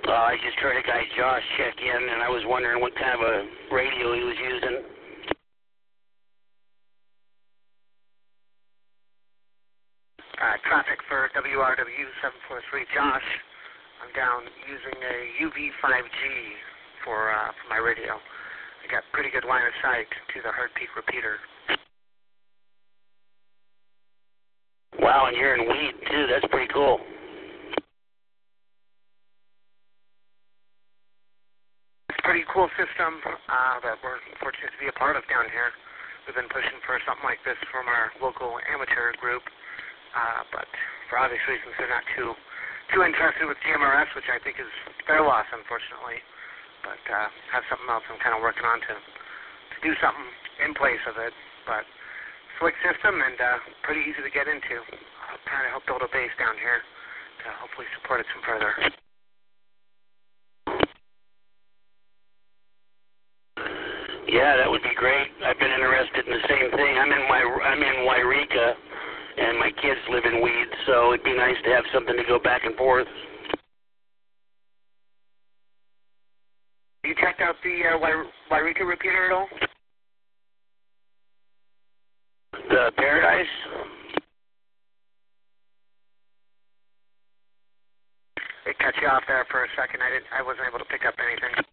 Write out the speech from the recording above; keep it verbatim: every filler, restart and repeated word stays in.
Uh, I just heard a guy, Josh, check in, and I was wondering what kind of a radio he was using. Uh, traffic for W R W seven four three, Josh. I'm down using a U V five G for, uh, for my radio. I got pretty good line of sight to the Hard Peak repeater. Wow, and you're in Weed, too. That's pretty cool. It's a pretty cool system uh, that we're fortunate to be a part of down here. We've been pushing for something like this from our local amateur group, uh, but for obvious reasons they're not too too interested with G M R S, which I think is their loss, unfortunately. But uh, have something else I'm kind of working on to, to do something in place of it. But slick system and uh, pretty easy to get into. I'm trying to help build a base down here to hopefully support it some further. Yeah, that would be great. I've been interested in the same thing. I'm in my I'm in Wairika, and my kids live in Weed, so it'd be nice to have something to go back and forth. You checked out the uh, Wairika repeater at all? The Paradise? It cut you off there for a second. I didn't. I wasn't able to pick up anything.